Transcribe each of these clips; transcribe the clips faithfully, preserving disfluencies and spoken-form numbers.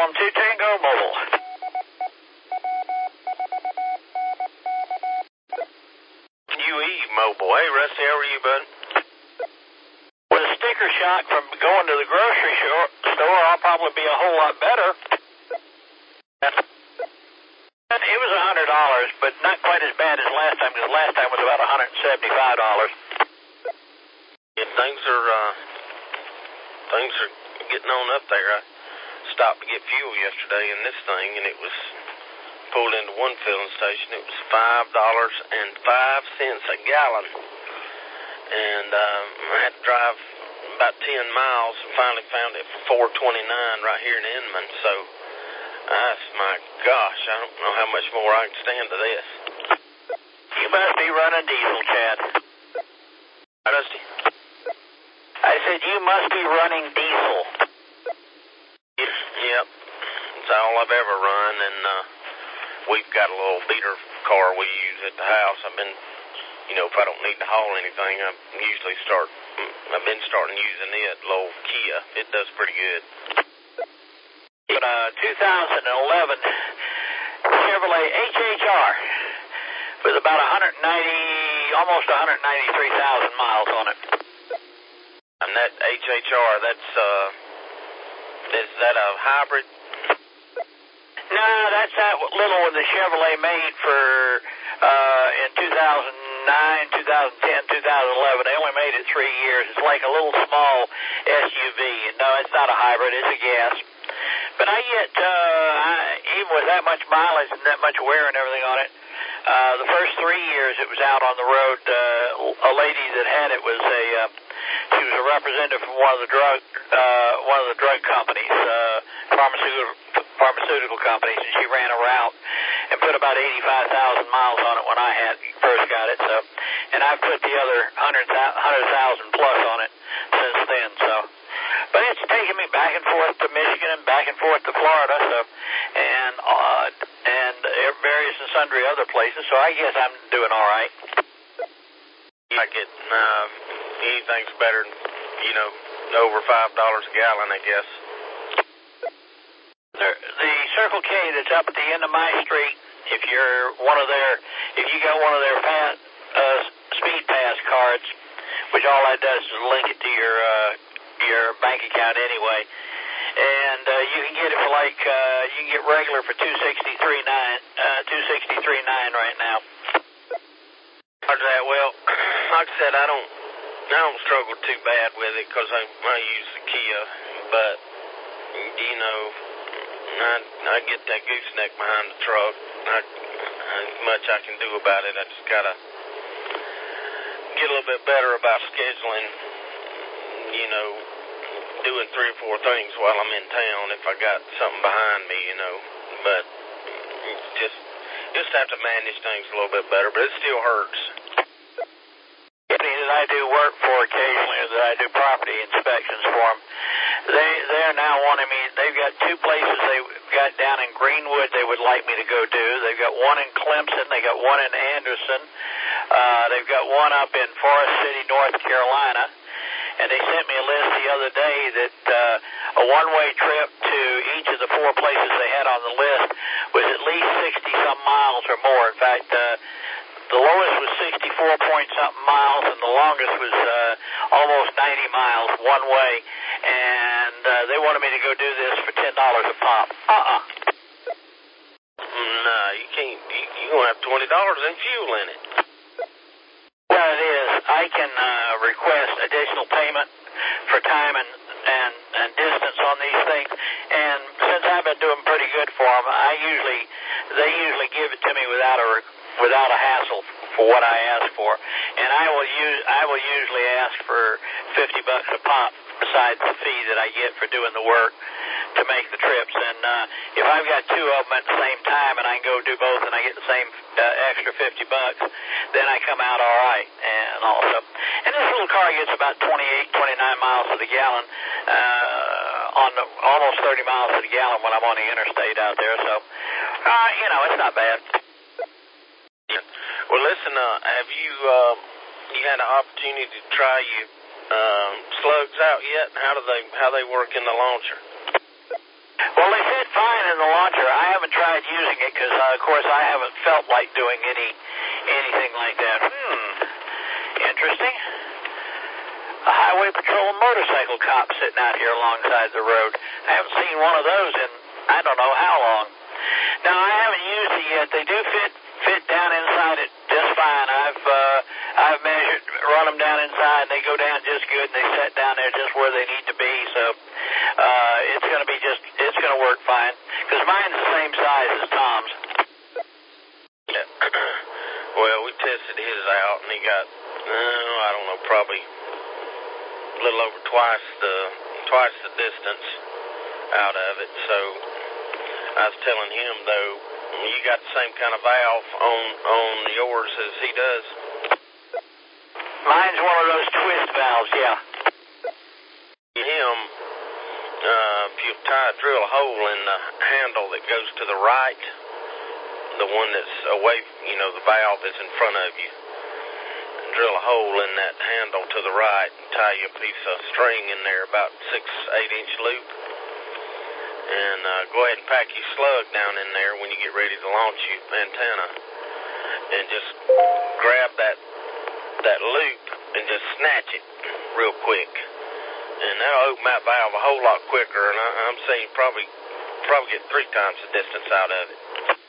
one two Tango Mobile. U E Mobile. Hey, Rusty, how are you, bud? With a sticker shock from going to the grocery store, store I'll probably be a whole lot better. It was one hundred dollars, but not quite as bad as last time, because last time was about one hundred seventy-five dollars. Yeah, things are, uh, things are getting on up there. I stopped to get fuel yesterday in this thing, and it was pulled into one filling station. It was five dollars and five cents a gallon. And um, I had to drive about ten miles and finally found it for four twenty-nine right here in Inman. So, uh, my gosh, I don't know how much more I can stand to this. You must be running diesel, Chad. Rusty? I said you must be running diesel. Yep, it's all I've ever run, and uh, we've got a little beater car we use at the house. I've been, you know, if I don't need to haul anything, I usually start, I've been starting using it, little Kia. It does pretty good. But uh, two thousand eleven Chevrolet H H R with about one hundred ninety, almost one hundred ninety-three thousand miles on it. And that H H R, that's, uh, is that a hybrid? No, that's that little one the Chevrolet made for, uh, in two thousand nine, two thousand ten, two thousand eleven. They only made it three years. It's like a little small S U V. No, it's not a hybrid. It's a gas. But I get, uh, I, even with that much mileage and that much wear and everything on it, uh, the first three years it was out on the road, uh, a lady that had it was a, uh, she was a representative from one of the drug, uh, one of the drug companies, uh, pharmaceutical, pharmaceutical companies, and she ran a route and put about eighty-five thousand miles on it when I had first got it, so, and I've put the other one hundred thousand plus on it since then, so. But it's taken me back and forth to Michigan and back and forth to Florida, so, and uh, and various and sundry other places. So I guess I'm doing all right. I get uh, anything's better than, you know, over five dollars a gallon, I guess. The, the Circle K that's up at the end of my street, if you're one of their, if you got one of their pass, uh, speed pass cards, which all that does is link it to your uh, your bank account anyway, and uh, you can get it for like uh, you can get regular for two sixty three nine, uh, two sixty three nine right now. Roger that. Well, like I said, I don't I don't struggle too bad with it because I I use the Kia, but you know, I I get that gooseneck behind the truck. I, as much I can do about it, I just gotta get a little bit better about scheduling. You know, doing three or four things while I'm in town if I got something behind me, you know. But just just have to manage things a little bit better, but it still hurts. Company that I do work for occasionally, that I do property inspections for them, they they're now wanting me. They've got two places they've got down in Greenwood they would like me to go do. They've got one in Clemson. They got one in Anderson. Uh, they've got one up in Forest City, North Carolina. And they sent me a list the other day that uh, a one-way trip to each of the four places they had on the list was at least sixty-some miles or more. In fact, uh, the lowest was sixty-four point something miles, and the longest was uh, almost ninety miles one way. And uh, they wanted me to go do this for ten dollars a pop. Uh-uh. No, you can't. You, you're going to have twenty dollars in fuel in it. Well, it is. I can uh, request additional payment for time and, and, and distance on these things. And since I've been doing pretty good for them, I usually, they usually give it to me without a, without a hassle for what I ask for. And I will use, I will usually ask for fifty bucks a pop besides the fee that I get for doing the work to make the trips. And uh, if I've got two of them at the same time and I can go do both and I get the same uh, extra fifty bucks, then I come out all right. And also, and this little car gets about twenty-eight, twenty-nine miles to the gallon, uh, on the, almost thirty miles to the gallon when I'm on the interstate out there. So, uh, you know, it's not bad. Yeah. Well, listen, uh, have you uh, you had an opportunity to try your um, slugs out yet? How do they how they work in the launcher? Well, they said in the launcher. I haven't tried using it because, uh, of course, I haven't felt like doing any anything like that. Hmm. Interesting. A highway patrol motorcycle cop sitting out here alongside the road. I haven't seen one of those in I don't know how long. Now, I haven't used it yet. They do fit fit down inside it just fine. I've uh, I've measured, run them down inside, and they go down just good, and they set down there just where they need to be. So uh, it's going to be just it's going to work fine because mine's the same size as Tom's. Yeah. Well, we tested his out, and he got uh, I don't know, probably a little over twice the twice the distance out of it. So I was telling him though, you got the same kind of valve on on yours as he does. Mine's one of those twist valves, yeah. Him, uh, if you tie drill a hole in the handle that goes to the right, the one that's away, you know, the valve that's in front of you, drill a hole in that handle to the right and tie you a piece of string in there, about six, eight inch loop. And uh, go ahead and pack your slug down in there when you get ready to launch your antenna. And just grab that that loop and just snatch it real quick. And that'll open that valve a whole lot quicker. And I, I'm saying probably probably get three times the distance out of it.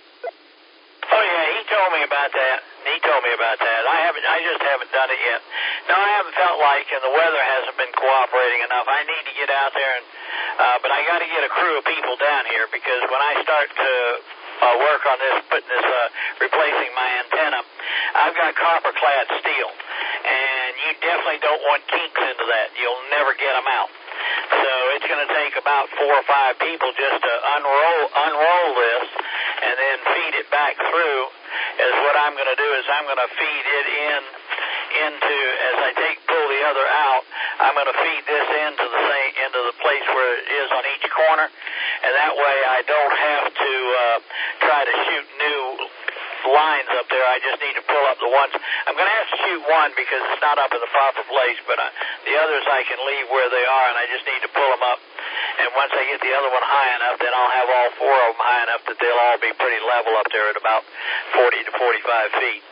Oh yeah, he told me about that. He told me about that. I haven't. I just haven't done it yet. No, I haven't felt like, and the weather hasn't been cooperating enough. I need to get out there, and uh, but I got to get a crew of people down here because when I start to uh, work on this, putting this, uh, replacing my antenna, I've got copper-clad steel, and you definitely don't want kinks into that. You'll never get them out. So it's going to take about four or five people just to unroll unroll this and then feed it back through. Is what I'm going to do is I'm going to feed it in into as I take pull the other out. I'm going to feed this into the same into the place where it is on each corner, and that way I don't have to uh, try to shoot new lines up there. I just need to pull up the ones. I'm going to have to shoot one because it's not up in the proper place, but I, the others I can leave where they are, and I just need to pull them up. And once I get the other one high enough, then I'll have all four of them high enough that they'll all be pretty level up there at about forty to forty-five feet.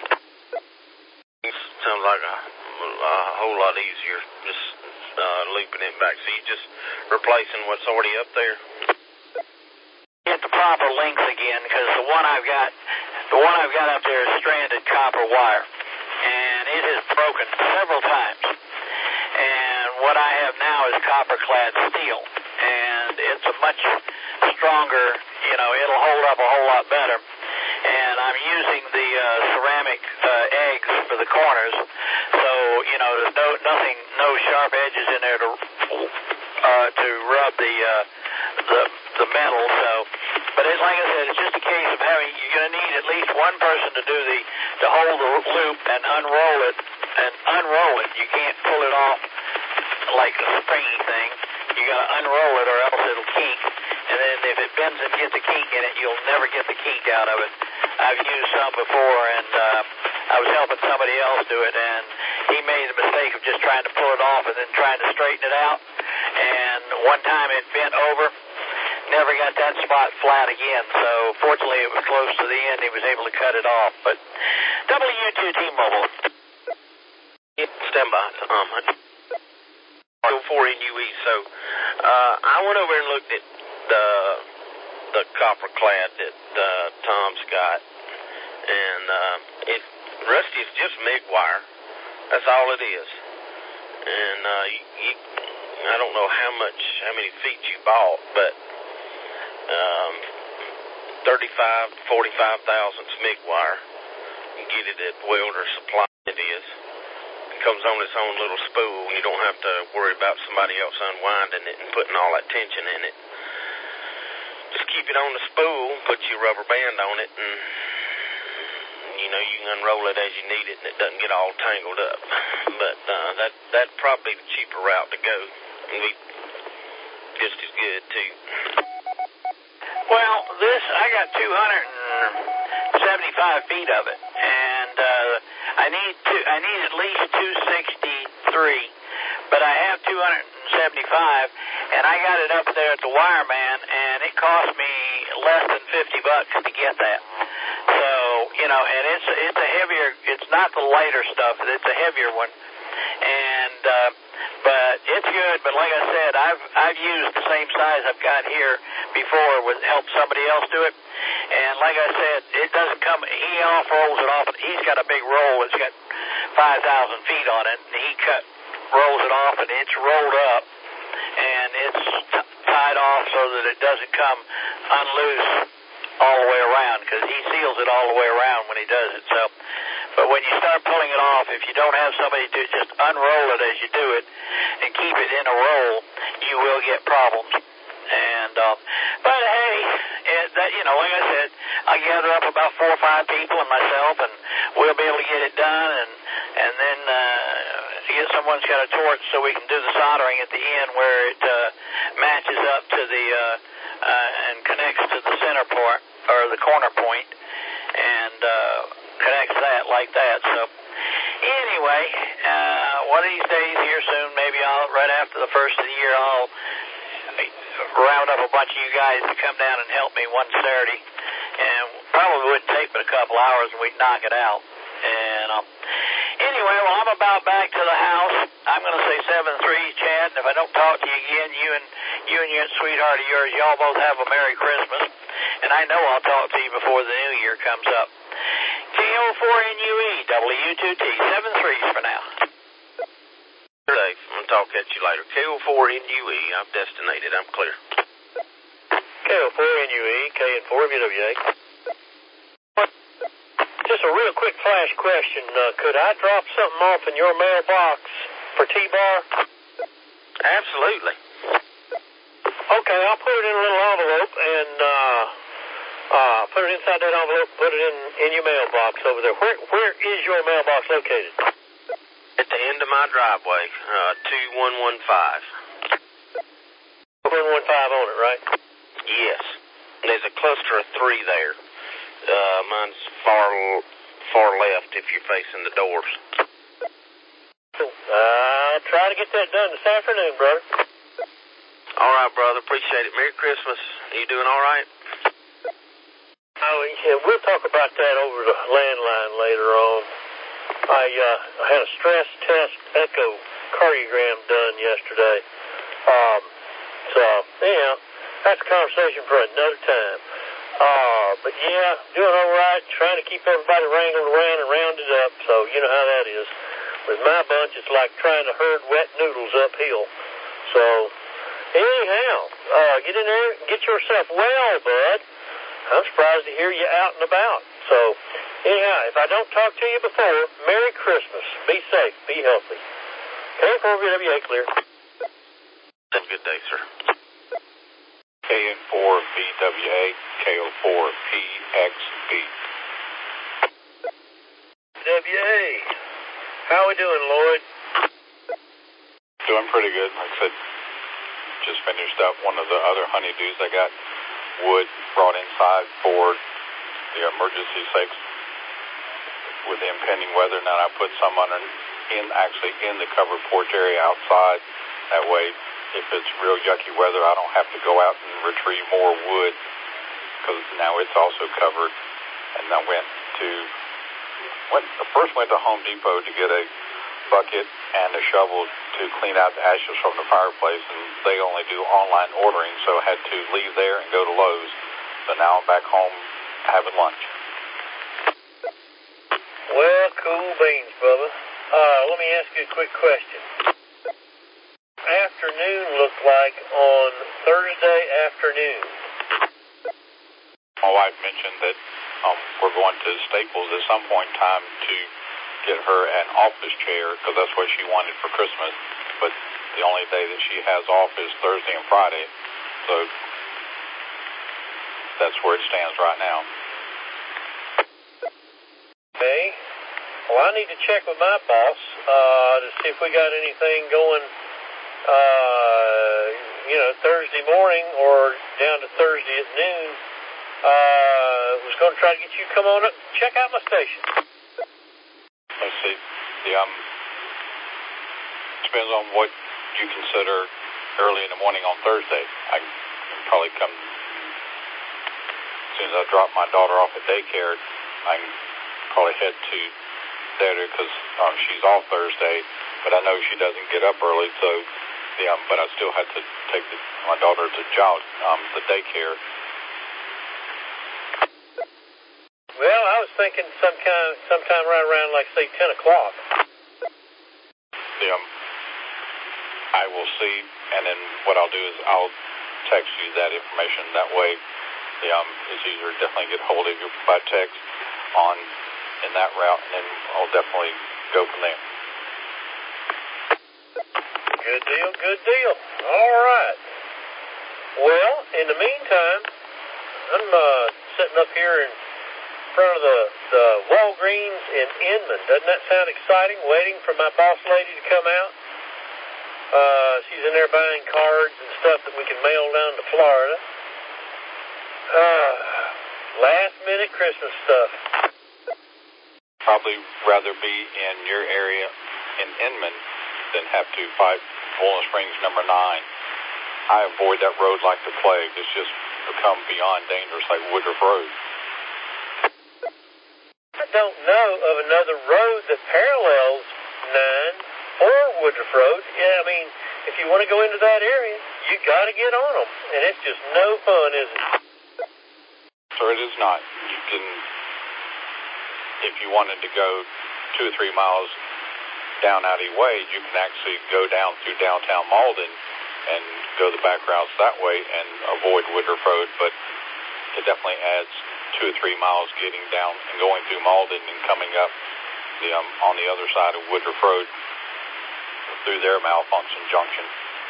Sounds like a, a whole lot easier just uh, looping it back. So you're just replacing what's already up there? Get the proper length again because the one I've got, the one I've got up there is stranded copper wire, and it has broken several times. And what I have now is copper-clad steel, and it's a much stronger, you know, it'll hold up a whole lot better. And I'm using the uh, ceramic uh, eggs for the corners, so, you know, there's no nothing, no sharp edges in there to uh, to rub the uh, the the metal. So, but it's like I said, it's just a case of having. You're going to need at least one person to do the to hold the loop and unroll it and unroll it. You can't pull it off like a springy thing. You got to unroll it or else it'll kink. And then if it bends and gets a kink in it, you'll never get the kink out of it. I've used some before, and uh, I was helping somebody else do it, and he made the mistake of just trying to pull it off and then trying to straighten it out. And one time it bent over, never got that spot flat again. So fortunately it was close to the end. He was able to cut it off. But W two T-Mobile. Stand by. Um, four N U E. So uh, I went over and looked at the the copper clad that uh, Tom's got, and uh, it Rusty is just MIG wire. That's all it is. And uh, you, you, I don't know how much, how many feet you bought, but um, thirty-five, forty-five thousandths MIG wire. You get it at Welder Supply. It is. Comes on its own little spool. You don't have to worry about somebody else unwinding it and putting all that tension in it. Just keep it on the spool, put your rubber band on it, and you know you can unroll it as you need it, and it doesn't get all tangled up. But uh, that that'd probably be the cheaper route to go, and be just as good too. Well, this I got two hundred seventy-five feet of it, and uh, I need to, I need at least two sixty-three, but I have two hundred seventy-five, and I got it up there at the Wireman, and it cost me less than fifty bucks to get that. So, you know, and it's it's a heavier, it's not the lighter stuff, it's a heavier one. And, uh, but it's good, but like I said, I've, I've used the same size I've got here before with help somebody else do it. And like I said, it doesn't come, he off rolls it off, he's got a big roll, it's got five thousand feet on it, and he cut, rolls it off, and it's rolled up, and it's t- tied off so that it doesn't come unloose all the way around, because he seals it all the way around when he does it. So, but when you start pulling it off, if you don't have somebody to just unroll it as you do it and keep it in a roll, you will get problems. And, uh, but hey, it, that, you know, like I said, I gather up about four or five people and myself, and we'll be able to get it done, and, and then, uh, get someone's got a torch so we can do the soldering at the end where it, uh, matches up to the, uh, uh, and connects to the center part, or the corner point, and, uh, connects that like that. So, anyway, uh, one of these days here soon, maybe I'll, right after the first of the year, I'll round up a bunch of you guys to come down and help me one Saturday, and probably wouldn't take but a couple hours, and we'd knock it out. And um, anyway, well, I'm about back to the house. I'm going to say seven three, Chad, and if I don't talk to you again, you and you and your sweetheart of yours, y'all both have a Merry Christmas, and I know I'll talk to you before the new year comes up. K O four N U E, W two T, seven threes for now. Dave, I'm going to talk at you later. K O four N U E, I'm destinated, I'm clear. K O four N U E, K N four V W A. Just a real quick flash question. Uh, could I drop something off in your mailbox for T-Bar? Absolutely. Okay, I'll put it in a little envelope and uh, uh, put it inside that envelope, put it in, in your mailbox over there. Where Where is your mailbox located? At the end of my driveway, uh, two one one five. one one five on it, right? Yes. There's a cluster of three there. Uh, mine's far far left if you're facing the doors. I'll try to get that done this afternoon, brother. All right, brother. Appreciate it. Merry Christmas. Are you doing all right? Oh, yeah, we'll talk about that over the landline later on. I, uh, I had a stress test echocardiogram done yesterday. Um, so, anyhow, that's a conversation for another time. Uh, but yeah, doing all right, trying to keep everybody wrangled around and rounded up, so you know how that is. With my bunch, it's like trying to herd wet noodles uphill. So, anyhow, uh, get in there, get yourself well, bud. I'm surprised to hear you out and about. So, anyhow, if I don't talk to you before, Merry Christmas. Be safe. Be healthy. K four V W A clear. Have a good day, sir. K N four V W A, K O four P X B. W A. How we doing, Lloyd? Doing pretty good. Like I said, just finished up one of the other honeydews. I got wood brought inside for the emergency sakes with the impending weather. Now I put some under in actually in the covered porch area outside. That way, if it's real yucky weather, I don't have to go out and retrieve more wood because now it's also covered. And I went to went first went to Home Depot to get a bucket and a shovel to clean out the ashes from the fireplace, and they only do online ordering, so I had to leave there and go to Lowe's. So now I'm back home having lunch. Well, cool beans, brother. Uh, let me ask you a quick question. Afternoon looked like on Thursday afternoon. My wife mentioned that um, we're going to Staples at some point in time to get her an office chair because that's what she wanted for Christmas. But the only day that she has off is Thursday and Friday. So that's where it stands right now. Okay. Well, I need to check with my boss uh, to see if we got anything going, uh, you know, Thursday morning or down to Thursday at noon. Uh, was going to try to get you to come on up and check out my station. Let's see. The, um, depends on what you consider early in the morning on Thursday. I can probably come soon as I drop my daughter off at daycare, I can probably head to there because um, she's off Thursday, but I know she doesn't get up early, so yeah, but I still have to take the, my daughter to child, um, the daycare. Well, I was thinking some kind, sometime right around, like, say, ten o'clock. Yeah, um, I will see, and then what I'll do is I'll text you that information. That way, yeah, um, it's easier to definitely get hold of you by text on in that route, and then I'll definitely go from there. Good deal, good deal. All right. Well, in the meantime, I'm uh, sitting up here in front of the, the Walgreens in Inman. Doesn't that sound exciting? Waiting for my boss lady to come out. Uh, she's in there buying cards and stuff that we can mail down to Florida. Uh, last minute Christmas stuff. Probably rather be in your area in Inman than have to fight Bowling Springs number nine. I avoid that road like the plague. It's just become beyond dangerous like Woodruff Road. I don't know of another road that parallels nine or Woodruff Road. Yeah, I mean, if you want to go into that area, you got to get on them, and it's just no fun, is it? Sir, it is not. You can, if you wanted to go two or three miles down out of Wade, you can actually go down through downtown Malden and go the back routes that way and avoid Woodruff Road, but it definitely adds two or three miles getting down and going through Malden and coming up the um, on the other side of Woodruff Road through their malfunction junction.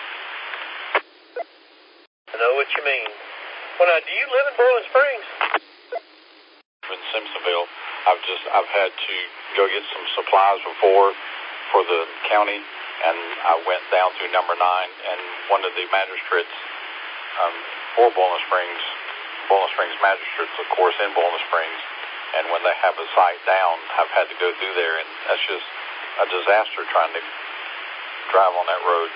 I know what you mean. Well, now, do you live in Boiling Springs? In Simpsonville. I've just I've had to go get some supplies before for the county, and I went down through number nine, and one of the magistrates um, for Bowling Springs, Bowling Springs magistrates, of course, in Bowling Springs, and when they have a site down, I've had to go through there, and that's just a disaster trying to drive on that road.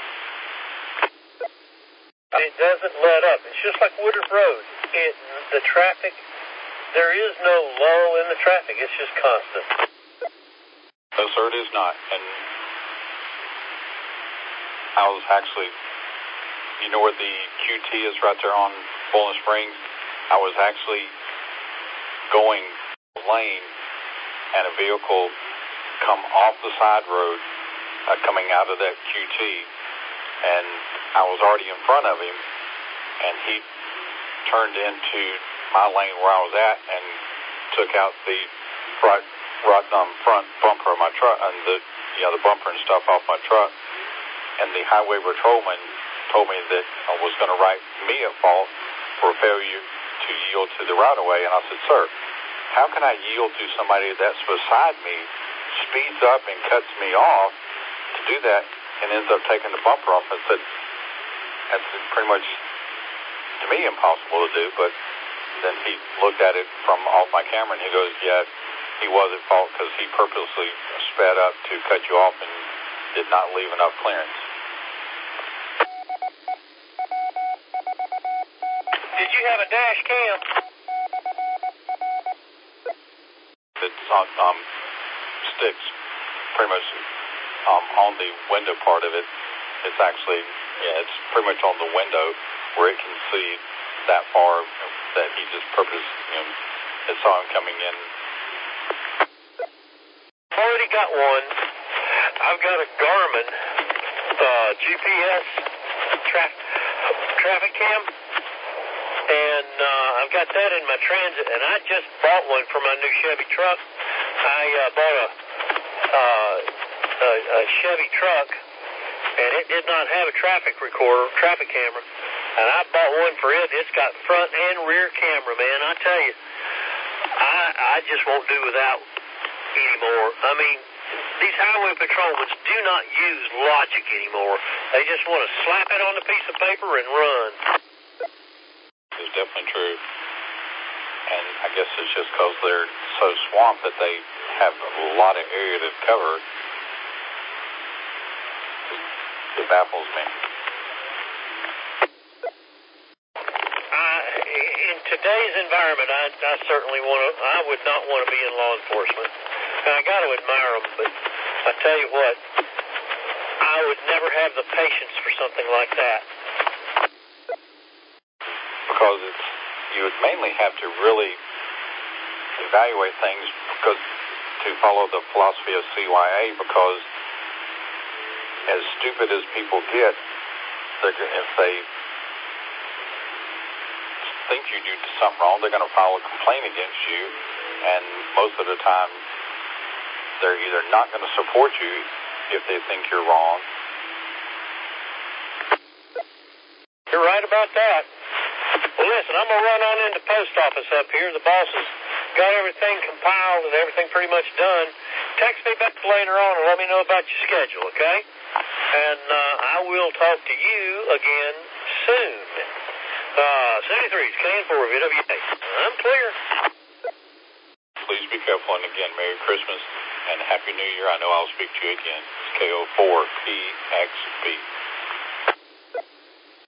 It doesn't let up. It's just like Woodruff Road. It, the traffic, there is no lull in the traffic. It's just constant. No, sir, it is not. And I was actually, you know where the Q T is right there on Bowling Springs? I was actually going lane, and a vehicle come off the side road uh, coming out of that Q T, and I was already in front of him, and he turned into my lane where I was at and took out the front, right, um, front bumper of my truck, and the you know the bumper and stuff off my truck. And the highway patrolman told me that I was going to write me at fault for failure to yield to the right-of-way. And I said, sir, how can I yield to somebody that's beside me, speeds up and cuts me off to do that, and ends up taking the bumper off? I said, that's pretty much, to me, impossible to do. But then he looked at it from off my camera, and he goes, yeah, he was at fault because he purposely sped up to cut you off and did not leave enough clearance. Did you have a dash cam? It's on um, sticks, pretty much um, on the window part of it. It's actually, yeah, it's pretty much on the window where it can see that far that he just purposed, you know, it saw him coming in. Already got one. I've got a Garmin uh, G P S tra- traffic cam, and uh, I've got that in my Transit, and I just bought one for my new Chevy truck. I uh, bought a, uh, a, a Chevy truck, and it did not have a traffic recorder, traffic camera, and I bought one for it. It's got front and rear camera, man. I tell you, I, I just won't do without anymore. I mean, these highway patrolmen do not use logic anymore. They just want to slap it on a piece of paper and run. It's definitely true. And I guess it's just because they're so swamped that they have a lot of area to cover. It baffles me. Uh, in today's environment, I, I certainly want to, I would not want to be in law enforcement. And I got to admire them, but I tell you what, I would never have the patience for something like that. Because it's, you would mainly have to really evaluate things because to follow the philosophy of C Y A, because as stupid as people get, they're, if they think you do something wrong, they're going to file a complaint against you, and most of the time they're either not going to support you if they think you're wrong. You're right about that. Well, listen, I'm going to run on into post office up here. The boss has got everything compiled and everything pretty much done. Text me back later on and let me know about your schedule, okay? And uh, I will talk to you again soon. Uh, seventy-three is K N four V W A. I'm clear. Please be careful, and again, Merry Christmas and Happy New Year. I know I'll speak to you again. It's K O four P X B.